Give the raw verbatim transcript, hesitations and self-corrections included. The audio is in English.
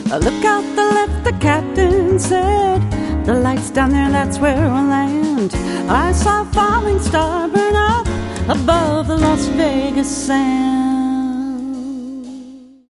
Uh, Look out the left, the captain said. The lights down there, that's where we'll land. I saw a falling star burn up above the Las Vegas sand.